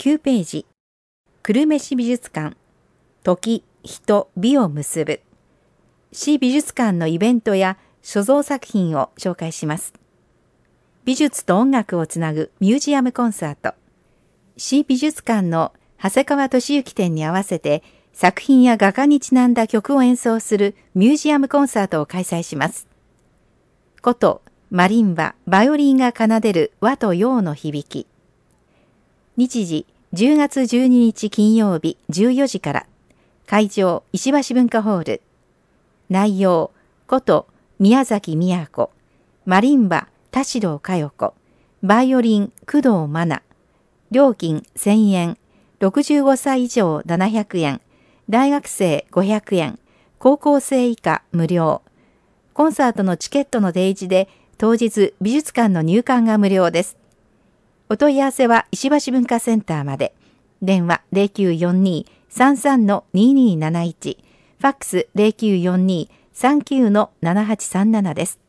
9ページ、久留米市美術館、時、人、美を結ぶ。市美術館のイベントや所蔵作品を紹介します。美術と音楽をつなぐミュージアムコンサート。市美術館の長谷川俊之展に合わせて作品や画家にちなんだ曲を演奏するミュージアムコンサートを開催します。琴、マリンバ、バイオリンが奏でる和と洋の響き。日時、10月12日金曜日14時から。会場、石橋文化ホール。内容、琴、宮崎都。マリンバ、田代佳代子。バイオリン、工藤真奈。料金1000円。65歳以上700円。大学生500円。高校生以下無料。コンサートのチケットの提示で、当日美術館の入館が無料です。お問い合わせは石橋文化センターまで。電話 0942-33-2271。ファックス 0942-39-7837 です。